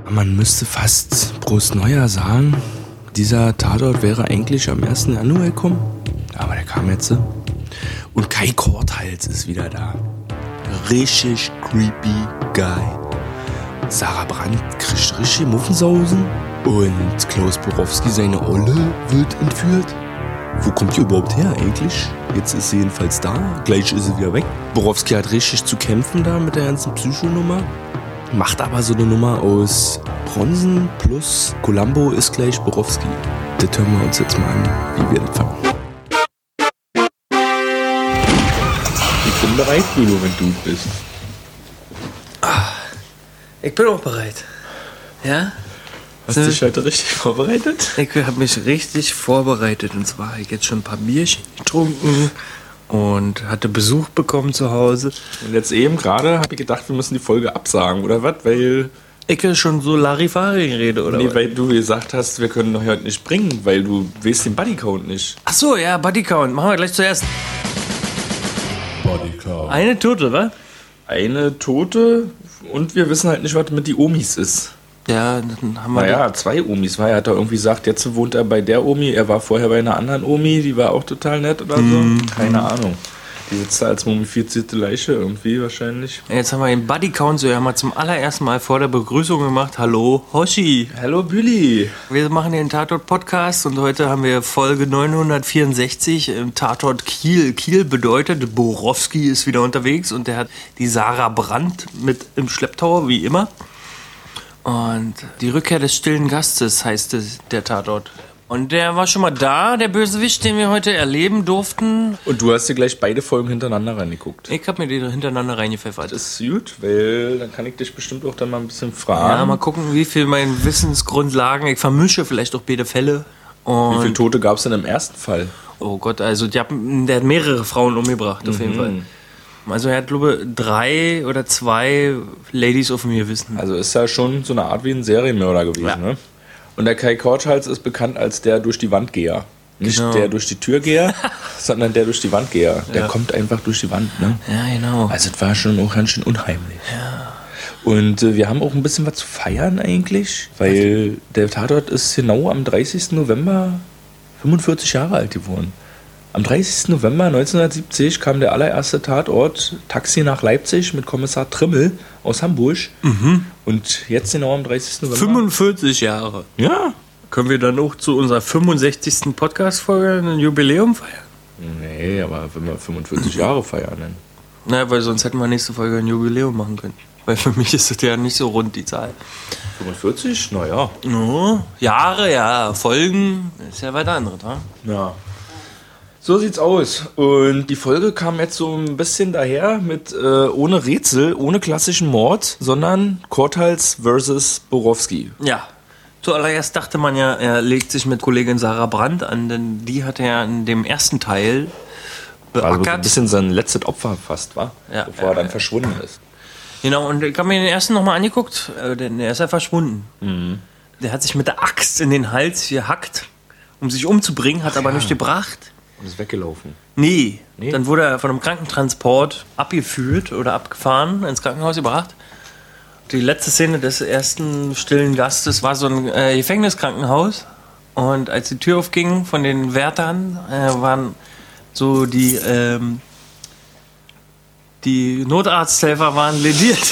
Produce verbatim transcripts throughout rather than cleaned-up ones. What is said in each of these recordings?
Man müsste fast Prost Neujahr sagen, dieser Tatort wäre eigentlich am ersten Januar gekommen, aber der kam jetzt. Und Kai Korthals ist wieder da. Richtig creepy guy. Sarah Brandt kriegt richtig Muffensausen und Klaus Borowski, seine Olle, wird entführt. Wo kommt die überhaupt her eigentlich? Jetzt ist sie jedenfalls da, gleich ist sie wieder weg. Borowski hat richtig zu kämpfen da mit der ganzen Psychonummer. Macht aber so eine Nummer aus Bronzen plus Columbo ist gleich Borowski. Das hören wir uns jetzt mal an, wie wir das fangen. Ich bin bereit, Bülow, wenn du bist. Ah, ich bin auch bereit. Ja? Hast du dich heute richtig vorbereitet? Ich habe mich richtig vorbereitet. Und zwar habe ich jetzt schon ein paar Bierchen getrunken und hatte Besuch bekommen zu Hause. Und jetzt eben gerade habe ich gedacht, wir müssen die Folge absagen, oder was? Weil ich schon so Larifari rede, oder nee, was? weil du gesagt hast, wir können heute nicht bringen, weil du weißt den Bodycount nicht. Ach so, ja, Bodycount. Machen wir gleich zuerst. Bodycount. Eine Tote, wa? Eine Tote und wir wissen halt nicht, was mit die Omis ist. Ja, dann haben wir... Naja, zwei Omis, weil er hat da irgendwie gesagt, jetzt wohnt er bei der Omi, er war vorher bei einer anderen Omi, die war auch total nett oder so. Mm. Keine Ahnung. Die sitzt da als mumifizierte Leiche irgendwie wahrscheinlich. Jetzt haben wir den Bodycount so ja mal zum allerersten Mal vor der Begrüßung gemacht. Hallo, Hoshi. Hallo, Büli. Wir machen den Tatort-Podcast und heute haben wir Folge neunhundertvierundsechzig im Tatort Kiel. Kiel bedeutet, Borowski ist wieder unterwegs und der hat die Sarah Brandt mit im Schlepptau, wie immer. Und die Rückkehr des stillen Gastes heißt es, der Tatort. Und der war schon mal da, der Bösewicht, den wir heute erleben durften. Und du hast dir gleich beide Folgen hintereinander reingeguckt. Ich hab mir die hintereinander reingepfeffert. Das ist gut, weil dann kann ich dich bestimmt auch dann mal ein bisschen fragen. Ja, mal gucken, wie viel meine Wissensgrundlagen, ich vermische vielleicht auch beide Fälle. Und wie viele Tote gab es denn im ersten Fall? Oh Gott, also die haben, der hat mehrere Frauen umgebracht, auf mhm. jeden Fall. Also er hat, glaube ich, drei oder zwei Ladies auf mir wissen. Also ist ja schon so eine Art wie ein Serienmörder gewesen, ja. Ne? Und der Kai Korthals ist bekannt als der durch die Wandgeher. Nicht genau. Der durch die Türgeher, sondern der durch die Wandgeher. Der ja. kommt einfach durch die Wand, ne? Ja, genau. Also es war schon auch ganz schön unheimlich. Ja. Und äh, wir haben auch ein bisschen was zu feiern eigentlich, weil was? Der Tatort ist genau am dreißigsten November fünfundvierzig Jahre alt geworden. Am dreißigsten November neunzehnhundertsiebzig kam der allererste Tatort Taxi nach Leipzig mit Kommissar Trimmel aus Hamburg. Mhm. Und jetzt genau am dreißigsten November. fünfundvierzig Jahre. Ja. Können wir dann auch zu unserer fünfundsechzigsten Podcast-Folge ein Jubiläum feiern? Nee, aber wenn wir fünfundvierzig Jahre feiern, dann. Naja, weil sonst hätten wir nächste Folge ein Jubiläum machen können. Weil für mich ist das ja nicht so rund, die Zahl. fünfundvierzig? Naja. No, Jahre, ja. Folgen ist ja weiter anderes, wa? Ja. So sieht's aus. Und die Folge kam jetzt so ein bisschen daher mit äh, ohne Rätsel, ohne klassischen Mord, sondern Korthals versus Borowski. Ja. Zuallererst dachte man ja, er legt sich mit Kollegin Sarah Brandt an, denn die hat er in dem ersten Teil beackert. Also ein bisschen sein letztes Opfer fast, war, ja, bevor ja, er dann ja. verschwunden ist. Genau, und ich habe mir den ersten nochmal angeguckt, äh, denn der ist ja verschwunden. Mhm. Der hat sich mit der Axt in den Hals gehackt, um sich umzubringen, hat Ach, aber ja. nicht gebracht. Und ist weggelaufen? Nee. nee. Dann wurde er von einem Krankentransport abgeführt oder abgefahren, ins Krankenhaus gebracht. Die letzte Szene des ersten stillen Gastes war so ein äh, Gefängniskrankenhaus. Und als die Tür aufging von den Wärtern, äh, waren so die, ähm, die Notarzthelfer waren lediert.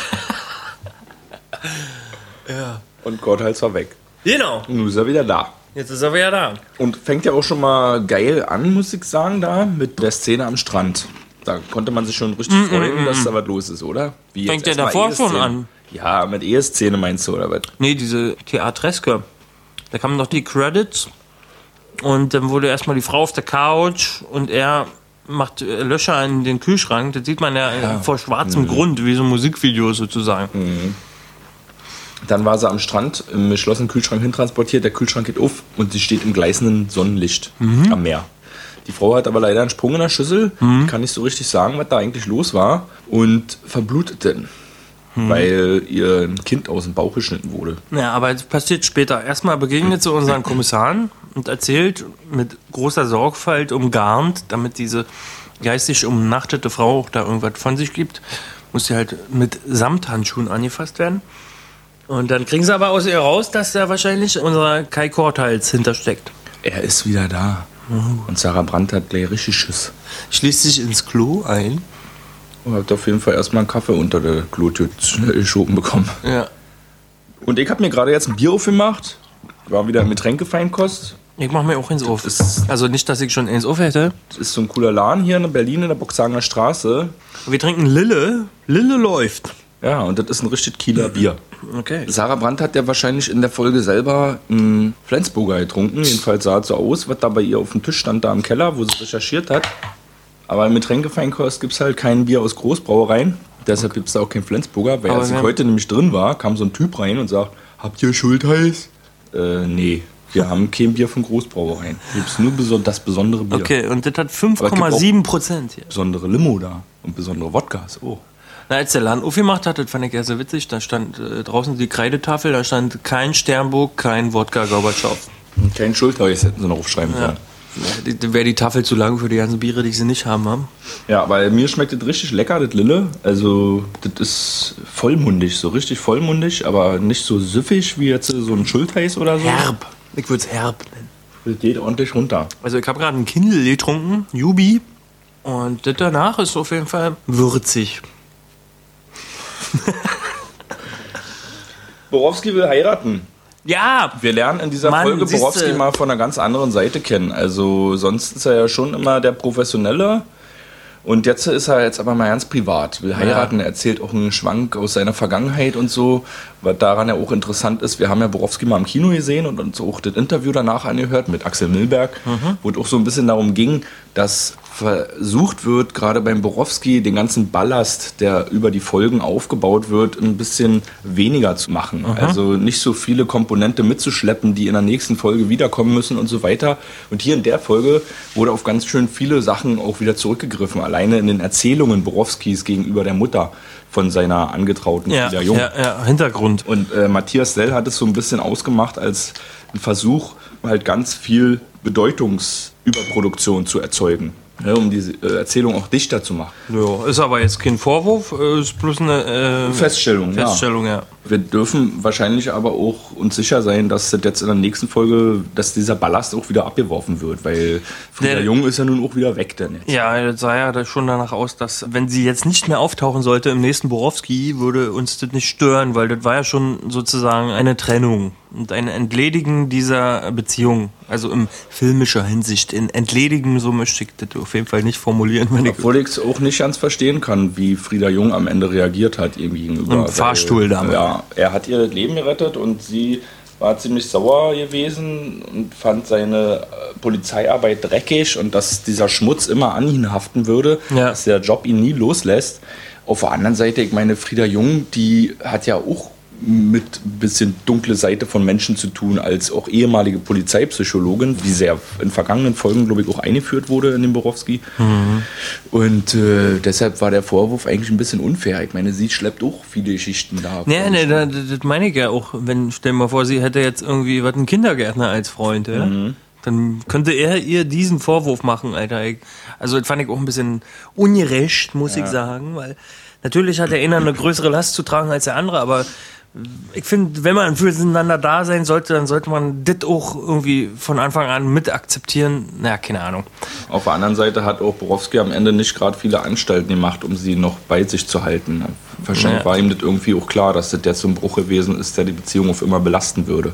Ja. Und Korthals war weg. Genau. Und nun ist er wieder da. Jetzt ist er wieder da. Und fängt ja auch schon mal geil an, muss ich sagen, da mit der Szene am Strand. Da konnte man sich schon richtig mm, freuen, mm, dass da was los ist, oder? Wie fängt der davor schon an? Ja, mit Eheszene meinst du, oder was? Nee, diese Theatreske. Da kamen noch die Credits und dann wurde erstmal die Frau auf der Couch und er macht Löcher in den Kühlschrank. Das sieht man ja, ja. vor schwarzem mhm. Grund, wie so ein Musikvideo sozusagen. Mhm. Dann war sie am Strand im geschlossenen Kühlschrank hintransportiert. Der Kühlschrank geht auf und sie steht im gleißenden Sonnenlicht mhm. am Meer. Die Frau hat aber leider einen Sprung in der Schüssel. Mhm. Kann nicht so richtig sagen, was da eigentlich los war. Und verblutet denn, mhm. weil ihr ein Kind aus dem Bauch geschnitten wurde. Ja, aber das passiert später. Erstmal begegnet sie unseren Kommissaren und erzählt mit großer Sorgfalt umgarnt, damit diese geistig umnachtete Frau auch da irgendwas von sich gibt, muss sie halt mit Samthandschuhen angefasst werden. Und dann kriegen sie aber aus ihr raus, dass da wahrscheinlich unser Kai Korthals hintersteckt. Er ist wieder da. Und Sarah Brandt hat gleich richtig Schiss. Schließt sich ins Klo ein. Und hat auf jeden Fall erstmal einen Kaffee unter der Klotüte geschoben bekommen. Ja. Und ich habe mir gerade jetzt ein Bier aufgemacht. War wieder mit Getränkefeinkost. Ich mache mir auch eins auf. Ist, Also nicht, dass ich schon eins auf hätte. das ist so ein cooler Laden hier in Berlin in der Boxhagener Straße. Wir trinken Lille. Lille läuft. Ja, und das ist ein richtig Kieler Bier. Okay. Sarah Brandt hat ja wahrscheinlich in der Folge selber einen Flensburger getrunken. Jedenfalls sah es so aus, was da bei ihr auf dem Tisch stand, da im Keller, wo sie recherchiert hat. Aber im Getränkefeinkost gibt es halt kein Bier aus Großbrauereien. Deshalb gibt es da auch kein Flensburger. Weil Aber als ich wir- heute nämlich drin war, kam so ein Typ rein und sagt, habt ihr Schultheiß? Äh, nee, wir haben kein Bier von Großbrauereien. Gibt es nur beso- das besondere Bier. Okay, und das hat fünf Komma sieben Prozent hier. Besondere Limo da und besondere Wodkas. Oh. Na, als der Laden aufgemacht hat, das fand ich ja sehr witzig, da stand äh, draußen die Kreidetafel, da stand kein Sternburg, kein Wodka Gorbatschow. Kein Schultheiß hätten sie noch aufschreiben können. Ja, die- wäre die Tafel zu lang für die ganzen Biere, die sie nicht haben. haben. Ja, aber mir schmeckt das richtig lecker, das Lille. Also, das ist vollmundig, so richtig vollmundig, aber nicht so süffig wie jetzt so ein Schultheiß oder so. Herb. Ich würde es herb nennen. Das geht ordentlich runter. Also ich habe gerade einen Kindle getrunken, Jubi. Und das danach ist auf jeden Fall würzig. Borowski will heiraten. Ja! Wir lernen in dieser Mann, Folge siehste. Borowski mal von einer ganz anderen Seite kennen. Also, sonst ist er ja schon immer der Professionelle. Und jetzt ist er jetzt aber mal ganz privat, will heiraten, er erzählt auch einen Schwank aus seiner Vergangenheit und so, was daran ja auch interessant ist. Wir haben ja Borowski mal im Kino gesehen und uns auch das Interview danach angehört mit Axel Milberg, Mhm. wo es auch so ein bisschen darum ging, dass versucht wird, gerade beim Borowski den ganzen Ballast, der über die Folgen aufgebaut wird, ein bisschen weniger zu machen. Mhm. Also nicht so viele Komponente mitzuschleppen, die in der nächsten Folge wiederkommen müssen und so weiter. Und hier in der Folge wurde auf ganz schön viele Sachen auch wieder zurückgegriffen. Alleine in den Erzählungen Borowskis gegenüber der Mutter von seiner angetrauten Ja, Frieda Jung. ja, ja, Hintergrund. Und äh, Matthias Dell hat es so ein bisschen ausgemacht als ein Versuch, halt ganz viel Bedeutungsüberproduktion zu erzeugen. Ja, um diese äh, Erzählung auch dichter zu machen. Ja, ist aber jetzt kein Vorwurf, äh, ist bloß eine äh, Feststellung, Feststellung, ja. ja. Wir dürfen wahrscheinlich aber auch uns sicher sein, dass das jetzt in der nächsten Folge, dass dieser Ballast auch wieder abgeworfen wird, weil Frieda Der- Jung ist ja nun auch wieder weg denn jetzt. Ja, das sah ja da schon danach aus, dass, wenn sie jetzt nicht mehr auftauchen sollte im nächsten Borowski, würde uns das nicht stören, weil das war ja schon sozusagen eine Trennung und ein Entledigen dieser Beziehung. Also in filmischer Hinsicht. In Entledigen, so möchte ich das auf jeden Fall nicht formulieren. Wenn ich Obwohl ich es auch nicht ganz verstehen kann, wie Frieda Jung am Ende reagiert hat ihm gegenüber. Im Weil, Fahrstuhl damals. Ja, er hat ihr das Leben gerettet und sie war ziemlich sauer gewesen und fand seine äh, Polizeiarbeit dreckig und dass dieser Schmutz immer an ihn haften würde, Ja. dass der Job ihn nie loslässt. Auf der anderen Seite, ich meine, Frieda Jung, die hat ja auch mit ein bisschen dunkle Seite von Menschen zu tun, als auch ehemalige Polizeipsychologin, wie sehr in vergangenen Folgen, glaube ich, auch eingeführt wurde in den Borowski. Mhm. Und äh, deshalb war der Vorwurf eigentlich ein bisschen unfair. Ich meine, sie schleppt auch viele Geschichten da. Nee, nee, das, das meine ich ja auch. Wenn, stell dir mal vor, sie hätte jetzt irgendwie was, einen Kindergärtner als Freund, ja? Dann könnte er ihr diesen Vorwurf machen, Alter. Ich, also das fand ich auch ein bisschen ungerecht, muss ich sagen, weil natürlich hat der eine eine größere Last zu tragen als der andere, aber ich finde, wenn man füreinander da sein sollte, dann sollte man das auch irgendwie von Anfang an mit akzeptieren. Naja, keine Ahnung. Auf der anderen Seite hat auch Borowski am Ende nicht gerade viele Anstalten gemacht, um sie noch bei sich zu halten. Wahrscheinlich Ja. war ihm das irgendwie auch klar, dass das jetzt so ein Bruch gewesen ist, der die Beziehung auf immer belasten würde.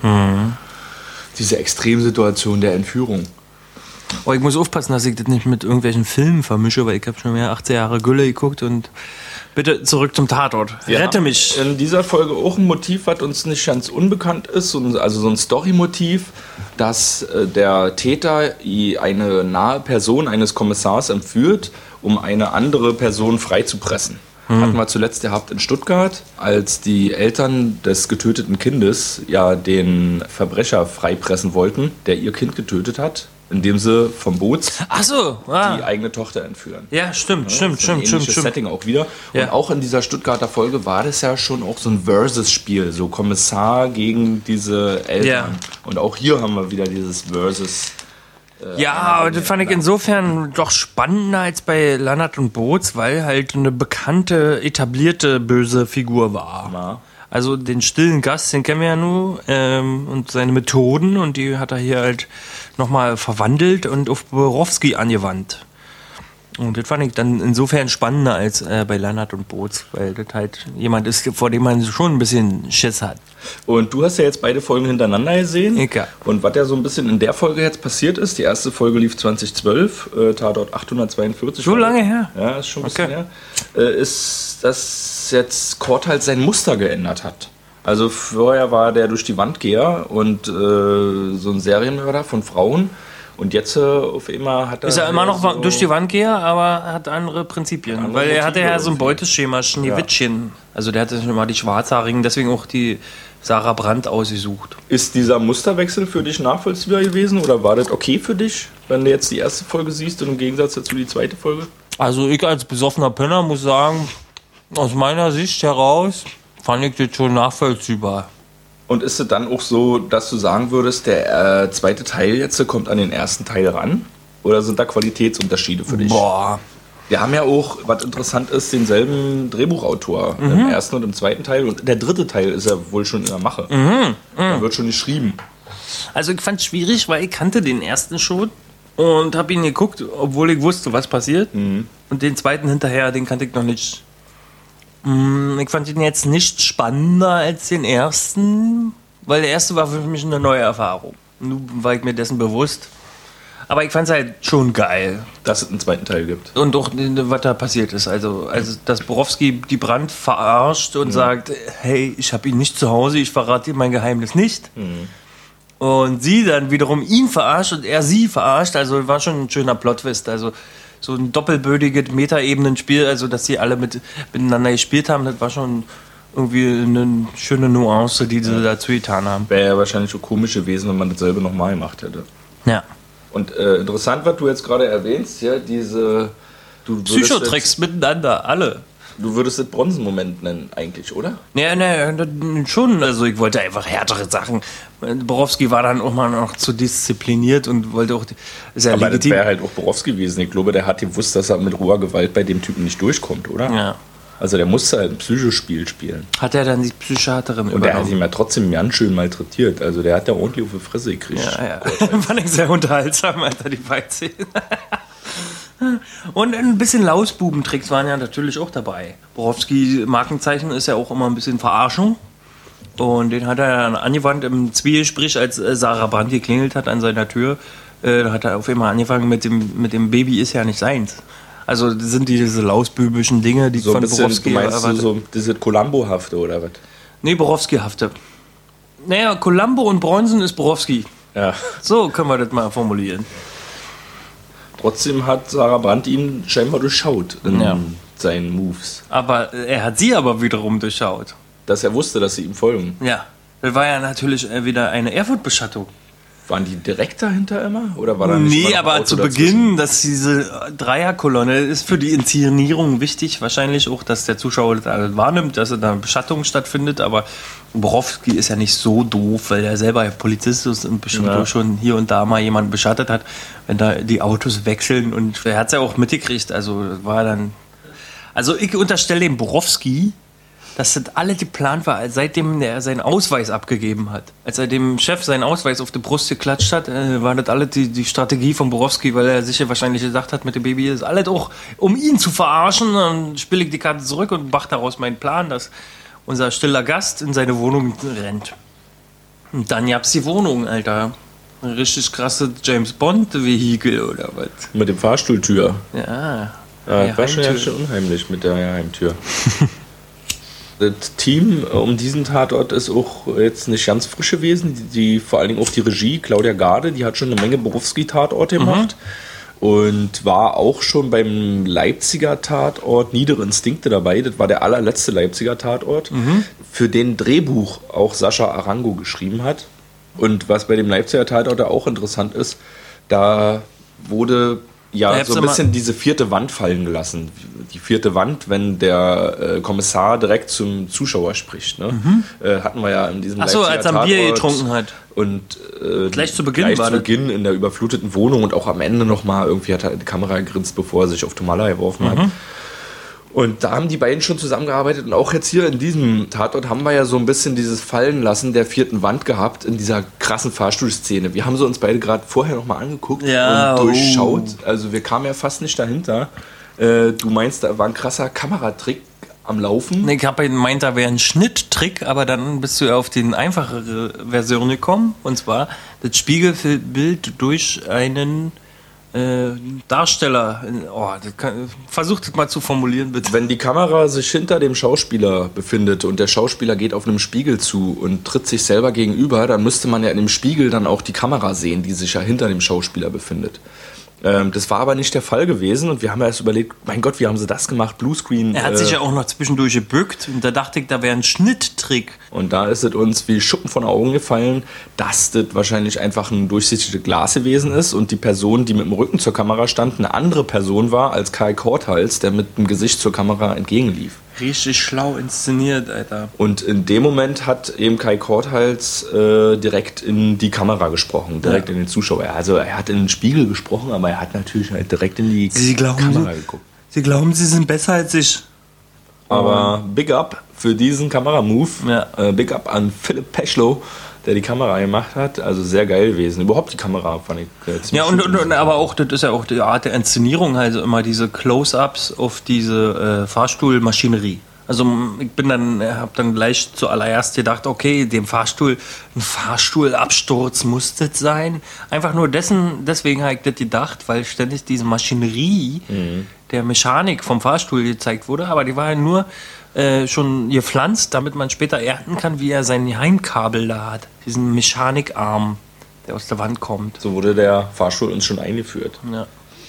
Diese Extremsituation der Entführung. Aber ich muss aufpassen, dass ich das nicht mit irgendwelchen Filmen vermische, weil ich habe schon mehr achtzehn Jahre Gülle geguckt und bitte zurück zum Tatort. Wir Rette haben mich. In dieser Folge auch ein Motiv, was uns nicht ganz unbekannt ist, so ein- also so ein Story-Motiv, dass äh, der Täter i- eine nahe Person eines Kommissars entführt, um eine andere Person freizupressen. Hatten wir zuletzt gehabt in Stuttgart, als die Eltern des getöteten Kindes ja den Verbrecher freipressen wollten, der ihr Kind getötet hat, indem sie vom Boot Ach so, ah. die eigene Tochter entführen. Ja, stimmt, Ja, stimmt, das ist ein stimmt, stimmt, ähnliches stimmt. Setting auch wieder. Ja. Und auch in dieser Stuttgarter Folge war das ja schon auch so ein Versus-Spiel, so Kommissar gegen diese Eltern. Ja. Und auch hier haben wir wieder dieses Versus. Ja, aber das fand ich insofern doch spannender als bei Lannert und Boots, weil halt eine bekannte, etablierte böse Figur war. Ja. Also den stillen Gast, den kennen wir ja nur, ähm, und seine Methoden, und die hat er hier halt nochmal verwandelt und auf Borowski angewandt. Und das fand ich dann insofern spannender als äh, bei Lannert und Boots, weil das halt jemand ist, vor dem man schon ein bisschen Schiss hat. Und du hast ja jetzt beide Folgen hintereinander gesehen. Ich ja. Und was ja so ein bisschen in der Folge jetzt passiert ist, die erste Folge lief zwanzig zwölf, äh, Tatort achthundertzweiundvierzig. So lange her? Ja, ist schon ein bisschen Okay. her. Äh, ist, dass jetzt Kurt halt sein Muster geändert hat. Also vorher war der durch die Wand Geher und äh, so ein Serienmörder von Frauen. Und jetzt äh, auf einmal hat er... Ist er immer noch so durch die Wand gehe, aber hat andere Prinzipien. Andere weil er hatte Motive ja so ein irgendwie. Beuteschema, Schneewittchen. Also der hatte schon mal die Schwarzhaarigen, deswegen auch die Sarah Brandt ausgesucht. Ist dieser Musterwechsel für dich nachvollziehbar gewesen oder war das okay für dich, wenn du jetzt die erste Folge siehst und im Gegensatz dazu die zweite Folge? Also ich als besoffener Penner muss sagen, aus meiner Sicht heraus fand ich das schon nachvollziehbar. Und ist es dann auch so, dass du sagen würdest, der äh, zweite Teil jetzt kommt an den ersten Teil ran? Oder sind da Qualitätsunterschiede für dich? Boah. Wir haben ja auch, was interessant ist, denselben Drehbuchautor Mhm. im ersten und im zweiten Teil. Und der dritte Teil ist ja wohl schon in der Mache. Mhm. Da wird schon geschrieben. Also ich fand es schwierig, weil ich kannte den ersten schon und habe ihn geguckt, obwohl ich wusste, was passiert. Mhm. Und den zweiten hinterher, den kannte ich noch nicht. Mm, Ich fand ihn jetzt nicht spannender als den ersten, weil der erste war für mich eine neue Erfahrung. Nun war ich mir dessen bewusst. Aber ich fand es halt schon geil. Dass es einen zweiten Teil gibt. Und auch, was da passiert ist. Also, also dass Borowski die Brandt verarscht und sagt, hey, ich habe ihn nicht zu Hause, ich verrate dir mein Geheimnis nicht. Und sie dann wiederum ihn verarscht und er sie verarscht. Also war schon ein schöner Plot-Twist. Also so ein doppelbödiges Metaebenenspiel, also dass sie alle mit, miteinander gespielt haben, das war schon irgendwie eine schöne Nuance, die sie dazu getan haben. Wäre ja wahrscheinlich auch komisch gewesen, wenn man dasselbe nochmal gemacht hätte. Ja. Und äh, interessant, was du jetzt gerade erwähnst, ja, diese... Du würdest Psychotricks miteinander, alle. jetzt- Du würdest das Bronzenmoment nennen eigentlich, oder? Ja, ne, schon. Also ich wollte einfach härtere Sachen. Borowski war dann auch mal noch zu diszipliniert und wollte auch sehr Aber das legitim. wäre halt auch Borowski gewesen. Ich glaube, der hat gewusst, dass er mit roher Gewalt bei dem Typen nicht durchkommt, oder? Ja. Also der musste halt ein Psychospiel spielen. Hat er dann die Psychiaterin Und der hat übernommen? ihn ja trotzdem ganz schön malträtiert. Also der hat ja ordentlich auf die Fresse gekriegt. Ja, ja. Fand ich sehr unterhaltsam, Alter, die Fight-Szenen. Und ein bisschen Lausbubentricks waren ja natürlich auch dabei. Borowski Markenzeichen ist ja auch immer ein bisschen Verarschung. Und den hat er dann angewandt im Zwiegespräch, als äh, Sarah Brandt geklingelt hat an seiner Tür. Äh, da hat er auf einmal angefangen mit dem, mit dem Baby ist ja nicht seins. Also das sind diese lausbübischen Dinge, die So ein von bisschen, Borowski du meinst du erwartet. so dieses Columbo-hafte oder was? Nee, Borowski-hafte. Naja, Columbo und Bronson ist Borowski. Ja. So können wir das mal formulieren. Trotzdem hat Sarah Brandt ihn scheinbar durchschaut in Ja. seinen Moves. Aber äh, er hat sie aber wiederum durchschaut. Dass er wusste, dass sie ihm folgen. Ja. Das war ja natürlich äh, wieder eine Erfurt-Beschattung. Waren die direkt dahinter immer? Oder war da nicht Nee, mal ein aber Auto zu dazwischen? Beginn, dass diese Dreierkolonne ist für die Inszenierung wichtig. Wahrscheinlich auch, dass der Zuschauer das alles wahrnimmt, dass da eine Beschattung stattfindet. Aber Borowski ist ja nicht so doof, weil er selber Polizist ist und bestimmt Ja. auch schon hier und da mal jemanden beschattet hat, wenn da die Autos wechseln. Und er hat es ja auch mitgekriegt. Also das war dann. Also ich unterstelle dem Borowski, dass das alle geplant war, seitdem er seinen Ausweis abgegeben hat. Als er dem Chef seinen Ausweis auf die Brust geklatscht hat, äh, war das alles die, die Strategie von Borowski, weil er sich ja wahrscheinlich gesagt hat, mit dem Baby ist alles auch, um ihn zu verarschen. Dann spiele ich die Karte zurück und mache daraus meinen Plan, dass unser stiller Gast in seine Wohnung rennt. Und dann gab's die Wohnung, Alter. Ein richtig krasse James Bond-Vehikel oder was. Mit dem Fahrstuhltür. Ja. Ja, Ja, war schon, ja, Heimtür. schon unheimlich mit der Heimtür. Das Team um diesen Tatort ist auch jetzt nicht ganz frisch gewesen. Die, die vor allen Dingen auch die Regie, Claudia Garde, die hat schon eine Menge Borowski-Tatorte gemacht. Und war auch schon beim Leipziger Tatort Niedere Instinkte dabei. Das war der allerletzte Leipziger Tatort, für den Drehbuch auch Sascha Arango geschrieben hat. Und was bei dem Leipziger Tatort auch interessant ist, da wurde ja Ja, so ein immer- bisschen diese vierte Wand fallen gelassen. Die vierte Wand, wenn der äh, Kommissar direkt zum Zuschauer spricht. Ne? Äh, hatten wir ja in diesem Ach so, Leipziger als er ein Bier Tatort. getrunken hat. Und äh, Gleich zu Beginn gleich war zu das. Beginn in der überfluteten Wohnung und auch am Ende nochmal irgendwie hat er die Kamera gegrinst, bevor er sich auf Tomala geworfen hat. Und da haben die beiden schon zusammengearbeitet und auch jetzt hier in diesem Tatort haben wir ja so ein bisschen dieses Fallenlassen der vierten Wand gehabt in dieser krassen Fahrstuhlszene. Wir haben sie uns beide gerade vorher nochmal angeguckt ja, und durchschaut. Oh. Also wir kamen ja fast nicht dahinter. Äh, du meinst, da war ein krasser Kameratrick am Laufen? Ich habe gemeint, da wäre ein Schnitttrick, aber dann bist du ja auf die einfachere Version gekommen. Und zwar das Spiegelbild durch einen Äh, Darsteller, oh, das kann, versucht es mal zu formulieren, bitte. Wenn die Kamera sich hinter dem Schauspieler befindet und der Schauspieler geht auf einem Spiegel zu und tritt sich selber gegenüber, dann müsste man ja in dem Spiegel dann auch die Kamera sehen, die sich ja hinter dem Schauspieler befindet. Ähm, das war aber nicht der Fall gewesen und wir haben erst überlegt, mein Gott, wie haben sie das gemacht? Bluescreen. Er hat äh, sich ja auch noch zwischendurch gebückt und da dachte ich, da wäre ein Schnitttrick. Und da ist es uns wie Schuppen von den Augen gefallen, dass das wahrscheinlich einfach ein durchsichtiges Glas gewesen ist und die Person, die mit dem Rücken zur Kamera stand, eine andere Person war als Kai Korthals, der mit dem Gesicht zur Kamera entgegenlief. Richtig schlau inszeniert, Alter. Und in dem Moment hat eben Kai Korthals äh, direkt in die Kamera gesprochen, direkt ja. in den Zuschauer. Also er hat in den Spiegel gesprochen, aber er hat natürlich halt direkt in die Sie glauben, Kamera Sie, geguckt. Sie glauben, Sie sind besser als ich. Aber Big Up für diesen Kameramove. Ja. Äh, Big Up an Philipp Peschlow, der die Kamera gemacht hat. Also sehr geil gewesen. Überhaupt die Kamera fand ich äh, ziemlich Ja, und, und, und aber auch, das ist ja auch die Art der Inszenierung, also immer diese Close-Ups auf diese äh, Fahrstuhlmaschinerie. Also ich bin dann, habe dann gleich zuallererst gedacht, okay, dem Fahrstuhl, ein Fahrstuhlabsturz muss das sein. Einfach nur dessen, deswegen habe ich das gedacht, weil ständig diese Maschinerie mhm. der Mechanik vom Fahrstuhl gezeigt wurde, aber die war ja nur äh, schon gepflanzt, damit man später ernten kann, wie er sein Heimkabel da hat. Diesen Mechanikarm, der aus der Wand kommt. So wurde der Fahrstuhl uns schon eingeführt. Ja.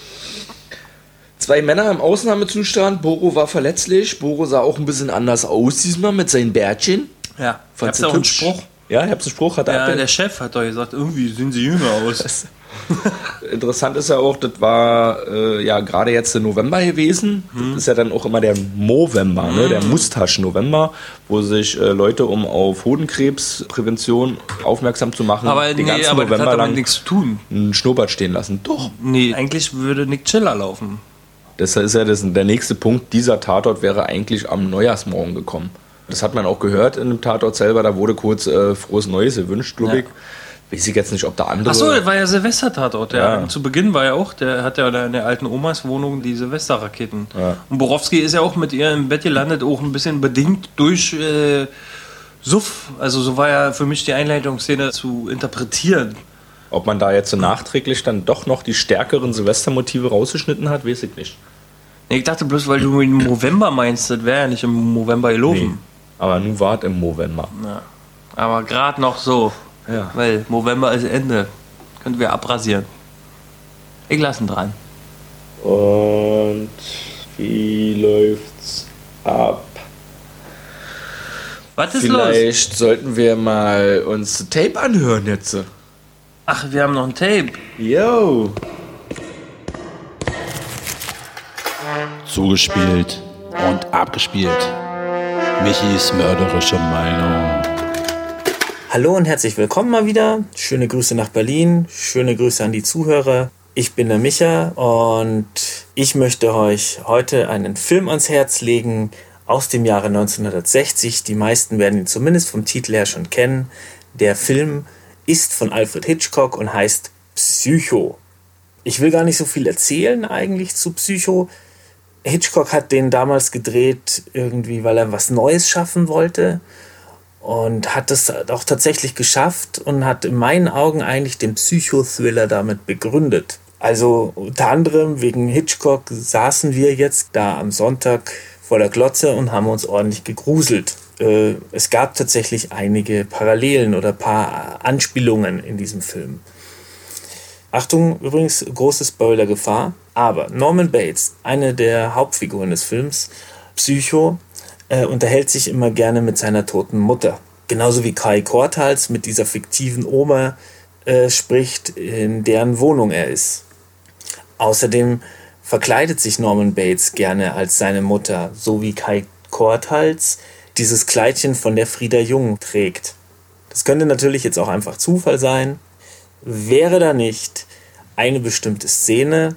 Zwei Männer im Ausnahmezustand. Boro war verletzlich. Boro sah auch ein bisschen anders aus diesmal mit seinen Bärtchen. Ja, Fandst du du auch einen hübsch? Spruch? Ja, ich hab's einen Spruch. Hat er Ja, abge- der Chef hat doch gesagt, irgendwie sehen sie jünger aus. Interessant ist ja auch, das war äh, ja gerade jetzt im November gewesen. Hm. Das ist ja dann auch immer der Movember, ne? Der Mustache-November, wo sich äh, Leute, um auf Hodenkrebsprävention aufmerksam zu machen, Aber, den nee, ganzen aber das November hat damit lang nichts zu tun. einen Schnurrbart stehen lassen. Doch. Nee, eigentlich würde Nick Chiller laufen. Das ist ja das, der nächste Punkt. Dieser Tatort wäre eigentlich am Neujahrsmorgen gekommen. Das hat man auch gehört in dem Tatort selber. Da wurde kurz äh, frohes Neues gewünscht, glaube ich. Ja. Weiß ich jetzt nicht, ob da andere... Achso, das war ja Silvester-Tatort. Ja. Ja. Zu Beginn war ja auch, der hat ja in der alten Omas Wohnung die Silvesterraketen. Ja. Und Borowski ist ja auch mit ihr im Bett gelandet, auch ein bisschen bedingt durch äh, Suff. Also so war ja für mich die Einleitungsszene zu interpretieren. Ob man da jetzt so nachträglich dann doch noch die stärkeren Silvestermotive rausgeschnitten hat, weiß ich nicht. Nee, ich dachte bloß, weil du im November meinst, das wäre ja nicht im November gelaufen. Nee. Aber nun war es im November. Ja. Aber gerade noch so. Ja. Weil November ist Ende. Könnten wir abrasieren. Ich lasse ihn dran. Und wie läuft's ab? Was ist los? Vielleicht sollten wir mal uns Tape anhören jetzt. Ach, wir haben noch ein Tape. Yo! Zugespielt und abgespielt. Michis mörderische Meinung. Hallo und herzlich willkommen mal wieder. Schöne Grüße nach Berlin. Schöne Grüße an die Zuhörer. Ich bin der Micha und ich möchte euch heute einen Film ans Herz legen aus dem Jahre neunzehnhundertsechzig. Die meisten werden ihn zumindest vom Titel her schon kennen. Der Film ist von Alfred Hitchcock und heißt Psycho. Ich will gar nicht so viel erzählen eigentlich zu Psycho. Hitchcock hat den damals gedreht, irgendwie, weil er was Neues schaffen wollte und hat es auch tatsächlich geschafft und hat in meinen Augen eigentlich den Psychothriller damit begründet. Also unter anderem wegen Hitchcock saßen wir jetzt da am Sonntag vor der Glotze und haben uns ordentlich gegruselt. Äh, es gab tatsächlich einige Parallelen oder ein paar Anspielungen in diesem Film. Achtung, übrigens, große Spoilergefahr. Aber Norman Bates, eine der Hauptfiguren des Films, Psycho, äh, unterhält sich immer gerne mit seiner toten Mutter. Genauso wie Kai Korthals mit dieser fiktiven Oma äh, spricht, in deren Wohnung er ist. Außerdem verkleidet sich Norman Bates gerne als seine Mutter, so wie Kai Korthals dieses Kleidchen von der Frieda Jung trägt. Das könnte natürlich jetzt auch einfach Zufall sein. Wäre da nicht eine bestimmte Szene,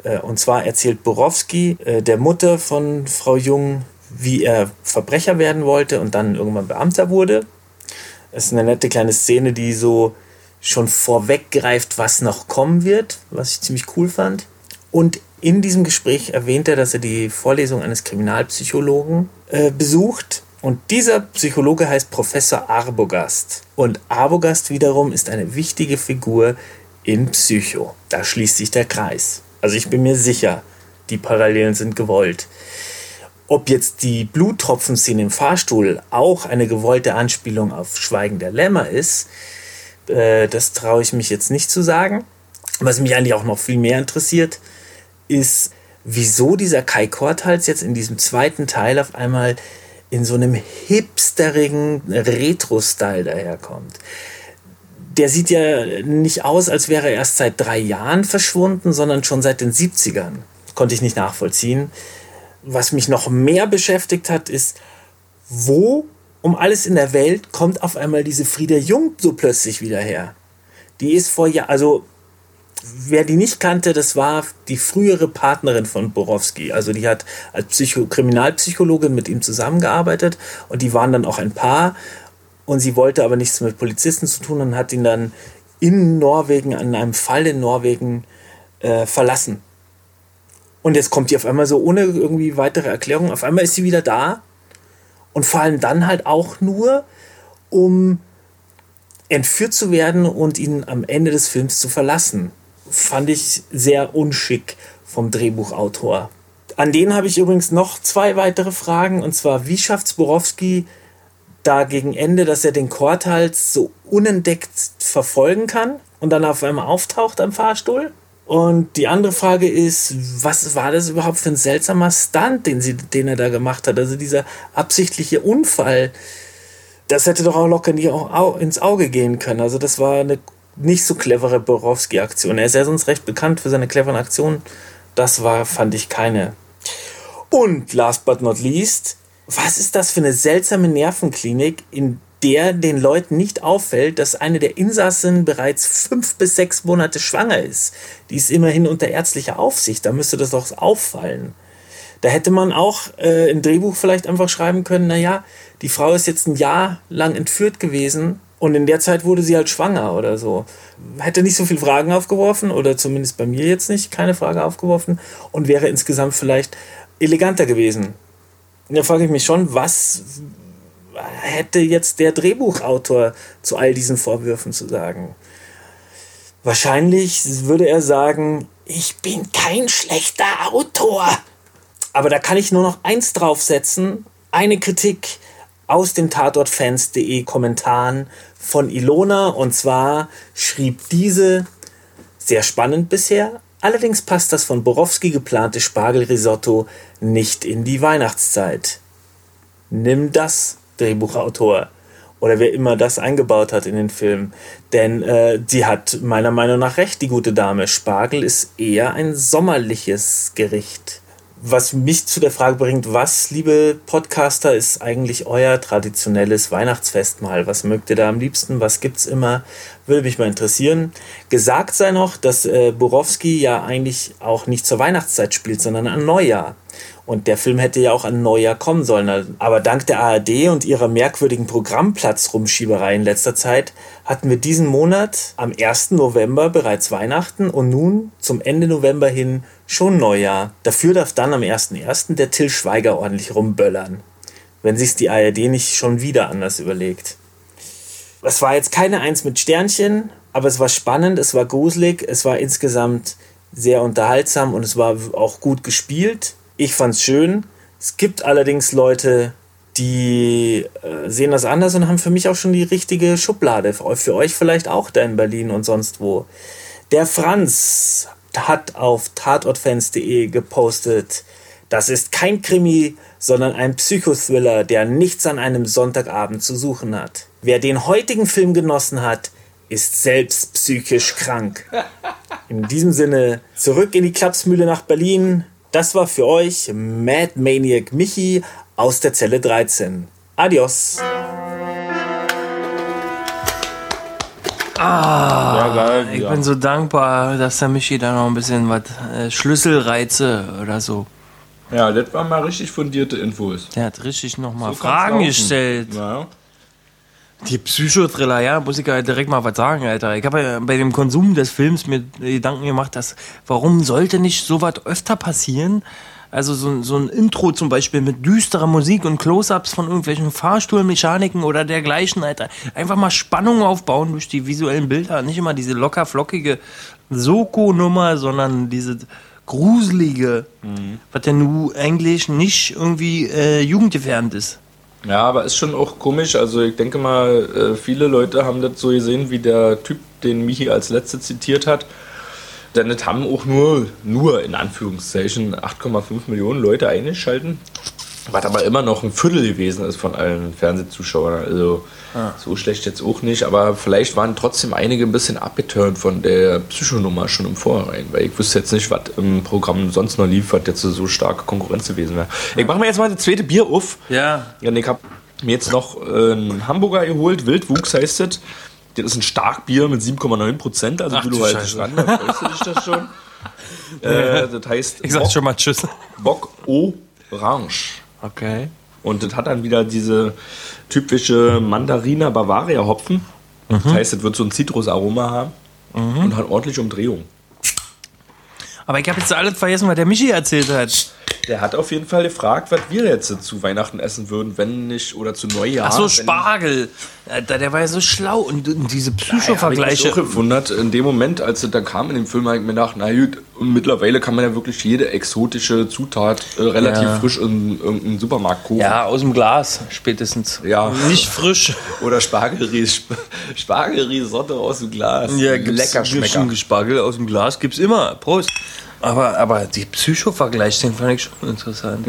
Und zwar erzählt Borowski äh, der Mutter von Frau Jung, wie er Verbrecher werden wollte und dann irgendwann Beamter wurde. Das ist eine nette kleine Szene, die so schon vorweggreift, was noch kommen wird, was ich ziemlich cool fand. Und in diesem Gespräch erwähnt er, dass er die Vorlesung eines Kriminalpsychologen äh, besucht. Und dieser Psychologe heißt Professor Arbogast. Und Arbogast wiederum ist eine wichtige Figur in Psycho. Da schließt sich der Kreis. Also ich bin mir sicher, die Parallelen sind gewollt. Ob jetzt die Bluttropfen-Szene im Fahrstuhl auch eine gewollte Anspielung auf Schweigen der Lämmer ist, äh, das traue ich mich jetzt nicht zu sagen. Was mich eigentlich auch noch viel mehr interessiert, ist, wieso dieser Kai Korthals jetzt in diesem zweiten Teil auf einmal in so einem hipsterigen Retro-Style daherkommt. Der sieht ja nicht aus, als wäre er erst seit drei Jahren verschwunden, sondern schon seit den siebzigern. Das konnte ich nicht nachvollziehen. Was mich noch mehr beschäftigt hat, ist, wo um alles in der Welt kommt auf einmal diese Frieda Jung so plötzlich wieder her? Die ist vor Jahren, also wer die nicht kannte, das war die frühere Partnerin von Borowski. Also die hat als Psycho- Kriminalpsychologin mit ihm zusammengearbeitet und die waren dann auch ein Paar. Und sie wollte aber nichts mit Polizisten zu tun und hat ihn dann in Norwegen, an einem Fall in Norwegen äh, verlassen. Und jetzt kommt die auf einmal so ohne irgendwie weitere Erklärung. Auf einmal ist sie wieder da und vor allem dann halt auch nur, um entführt zu werden und ihn am Ende des Films zu verlassen. Fand ich sehr unschick vom Drehbuchautor. An den habe ich übrigens noch zwei weitere Fragen. Und zwar, wie schafft es Borowski da gegen Ende, dass er den Korthals so unentdeckt verfolgen kann und dann auf einmal auftaucht am Fahrstuhl? Und die andere Frage ist, was war das überhaupt für ein seltsamer Stunt, den, sie, den er da gemacht hat? Also dieser absichtliche Unfall, das hätte doch auch locker nie auch ins Auge gehen können. Also das war eine nicht so clevere Borowski-Aktion. Er ist ja sonst recht bekannt für seine cleveren Aktionen. Das war, fand ich, keine. Und last but not least, was ist das für eine seltsame Nervenklinik, in der den Leuten nicht auffällt, dass eine der Insassen bereits fünf bis sechs Monate schwanger ist? Die ist immerhin unter ärztlicher Aufsicht. Da müsste das doch auffallen. Da hätte man auch äh, im Drehbuch vielleicht einfach schreiben können, naja, die Frau ist jetzt ein Jahr lang entführt gewesen und in der Zeit wurde sie halt schwanger oder so. Hätte nicht so viele Fragen aufgeworfen oder zumindest bei mir jetzt nicht, keine Frage aufgeworfen und wäre insgesamt vielleicht eleganter gewesen. Und da frage ich mich schon, was hätte jetzt der Drehbuchautor zu all diesen Vorwürfen zu sagen? Wahrscheinlich würde er sagen, ich bin kein schlechter Autor. Aber da kann ich nur noch eins draufsetzen, eine Kritik aus den Tatortfans punkt de Kommentaren von Ilona. Und zwar schrieb diese, sehr spannend bisher, allerdings passt das von Borowski geplante Spargelrisotto nicht in die Weihnachtszeit. Nimm das, Drehbuchautor. Oder wer immer das eingebaut hat in den Film. Denn äh, die hat meiner Meinung nach recht, die gute Dame. Spargel ist eher ein sommerliches Gericht. Was mich zu der Frage bringt, was, liebe Podcaster, ist eigentlich euer traditionelles Weihnachtsfestmahl? Was mögt ihr da am liebsten? Was gibt's immer? Würde mich mal interessieren. Gesagt sei noch, dass äh, Borowski ja eigentlich auch nicht zur Weihnachtszeit spielt, sondern an Neujahr. Und der Film hätte ja auch an Neujahr kommen sollen. Aber dank der A R D und ihrer merkwürdigen Programmplatz-Rumschieberei in letzter Zeit hatten wir diesen Monat am ersten November bereits Weihnachten und nun zum Ende November hin schon Neujahr. Dafür darf dann am ersten ersten der Till Schweiger ordentlich rumböllern, wenn sich's die A R D nicht schon wieder anders überlegt. Es war jetzt keine Eins mit Sternchen, aber es war spannend, es war gruselig, es war insgesamt sehr unterhaltsam und es war auch gut gespielt. Ich fand's schön. Es gibt allerdings Leute, die äh, sehen das anders und haben für mich auch schon die richtige Schublade. Für euch vielleicht auch da in Berlin und sonst wo. Der Franz hat auf tatortfans punkt de gepostet, das ist kein Krimi, sondern ein Psychothriller, der nichts an einem Sonntagabend zu suchen hat. Wer den heutigen Film genossen hat, ist selbst psychisch krank. In diesem Sinne, zurück in die Klapsmühle nach Berlin. Das war für euch Mad Maniac Michi aus der Zelle dreizehn. Adios. Ah, Ja, geil, ich ja. bin so dankbar, dass der Michi da noch ein bisschen was äh, Schlüsselreize oder so. Ja, das waren mal richtig fundierte Infos. Der hat richtig nochmal So kann's Fragen laufen. gestellt. Ja. Die Psychothriller, ja, muss ich ja direkt mal was sagen, Alter. Ich habe ja bei dem Konsum des Films mir Gedanken gemacht, dass, warum sollte nicht sowas öfter passieren? Also so, so ein Intro zum Beispiel mit düsterer Musik und Close-Ups von irgendwelchen Fahrstuhlmechaniken oder dergleichen, Alter. Einfach mal Spannung aufbauen durch die visuellen Bilder. Nicht immer diese locker flockige Soko-Nummer, sondern diese gruselige, Mhm. was ja nun eigentlich nicht irgendwie äh, jugendgefährdend ist. Ja, aber ist schon auch komisch. Also ich denke mal, äh, viele Leute haben das so gesehen, wie der Typ, den Michi als letzte zitiert hat. Denn es haben auch nur, nur in Anführungszeichen, acht Komma fünf Millionen Leute eingeschalten. Was aber immer noch ein Viertel gewesen ist von allen Fernsehzuschauern. Also so schlecht jetzt auch nicht. Aber vielleicht waren trotzdem einige ein bisschen abgeturnt von der Psychonummer schon im Vorhinein. Weil ich wüsste jetzt nicht, was im Programm sonst noch lief, was jetzt so starke Konkurrenz gewesen wäre. Ich mache mir jetzt mal das zweite Bier auf. Ja. Ja, und ich habe mir jetzt noch äh, einen Hamburger geholt. Wildwuchs heißt das. Das ist ein Starkbier mit sieben Komma neun Prozent. Also Ach wie du du halt Scheiße. dran, da freust du dich das schon. äh, das heißt Ich sag schon mal Tschüss. Bock Orange. Okay. Und das hat dann wieder diese typische Mandarina Bavaria Hopfen. Das heißt, es wird so ein Zitrusaroma haben und hat ordentlich Umdrehung. Aber ich habe jetzt alles vergessen, was der Michi erzählt hat. Der hat auf jeden Fall gefragt, was wir jetzt zu Weihnachten essen würden, wenn nicht, oder zu Neujahr. Ach so, wenn- Spargel. Alter, der war ja so schlau. Und, und diese Ja, hab ich mich Psycho-Vergleiche. auch gewundert. In dem Moment, als es dann kam in dem Film, habe ich mir gedacht, na gut, und mittlerweile kann man ja wirklich jede exotische Zutat äh, relativ Ja. frisch in irgendeinem Supermarkt kaufen. Ja, aus dem Glas spätestens. Ja. Nicht frisch. Oder Spargelries, Spargelrisotto aus dem Glas. Ja, gibt's, Lecker gibt's Schmecker. einen Spargel aus dem Glas gibt's immer. Prost. Aber, aber die Psycho-Vergleich, den fand ich schon interessant.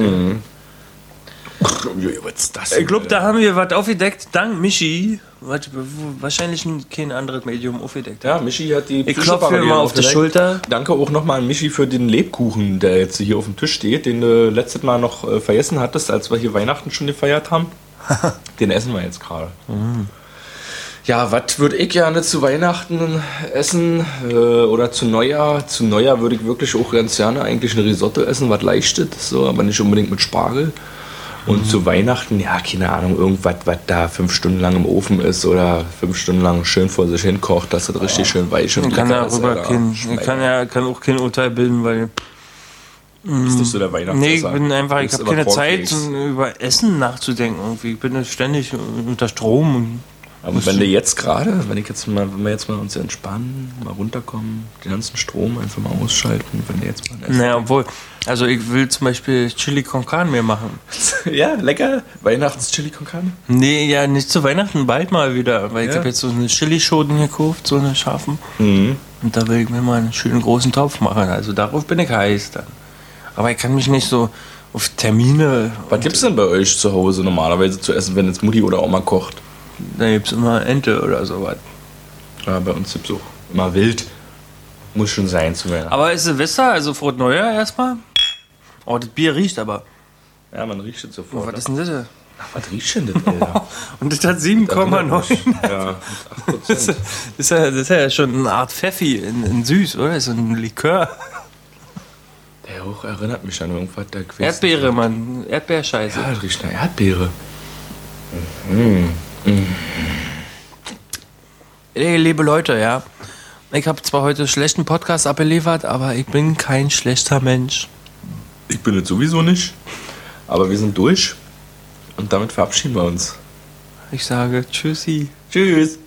Was ist das? Ich glaube, da haben wir was aufgedeckt, dank Michi, was wahrscheinlich kein anderes Medium aufgedeckt hat. Ja, Michi hat die Ich klopfe Psycho-Parallelen mir mal auf die aufgedeckt. Schulter. Danke auch nochmal an Michi für den Lebkuchen, der jetzt hier auf dem Tisch steht, den du letztes Mal noch äh, vergessen hattest, als wir hier Weihnachten schon gefeiert haben. Den essen wir jetzt gerade. Ja, was würde ich gerne zu Weihnachten essen äh, oder zu Neujahr? Zu Neujahr würde ich wirklich auch ganz gerne eigentlich ein Risotto essen, was leichtes, so, aber nicht unbedingt mit Spargel. Und zu Weihnachten, ja, keine Ahnung, irgendwas, was da fünf Stunden lang im Ofen ist oder fünf Stunden lang schön vor sich hin kocht, dass das richtig schön weich und Ich kann, lecker ja ist, rüber Alter. kein, ich Schmeckt. kann, ja, kann auch kein Urteil bilden, weil Ist nicht so der Weihnachtsesser. nee, ich bin einfach, ich Ist habe immer keine Zeit, Cornflakes. über Essen nachzudenken. Irgendwie. Ich bin ständig unter Strom. Und Aber wenn du jetzt gerade, wenn ich jetzt mal, wenn wir jetzt mal uns entspannen, mal runterkommen, den ganzen Strom einfach mal ausschalten, wenn du jetzt mal essen. naja, obwohl, also ich will zum Beispiel Chili con Carne mir machen. Ja, lecker. Weihnachts-Chili con Carne. Nee, ja, nicht zu Weihnachten, bald mal wieder. Weil ich Ja. habe jetzt so eine Chili-Schoten gekauft, so eine scharfen. Mhm. Und da will ich mir mal einen schönen großen Topf machen. Also darauf bin ich heiß dann. Aber ich kann mich nicht so auf Termine. Was gibt's denn bei euch zu Hause normalerweise zu essen, wenn jetzt Mutti oder Oma kocht? Da gibt's immer Ente oder sowas. Ja, bei uns gibt's auch immer wild. Muss schon sein zu werden. Aber ist Silvester, also frohes Neujahr erstmal? Oh, das Bier riecht aber. Ja, man riecht es sofort. Oh, was ist denn das? denn? Ach, was riecht denn das, Alter? Und das hat sieben Komma neun. Ja, acht Das Prozent. ist, ja, das ist ja schon eine Art Pfeffi in, in süß, oder? Das ist so ein Likör. Der Hoch erinnert mich an irgendwas. Der Quiz. Erdbeere, Mann. Erdbeerscheiße. Ja, das riecht nach Erdbeere. Ey, liebe Leute, ja. Ich habe zwar heute einen schlechten Podcast abgeliefert, aber ich bin kein schlechter Mensch. Ich bin es sowieso nicht. Aber wir sind durch. Und damit verabschieden wir uns. Ich sage Tschüssi. Tschüss.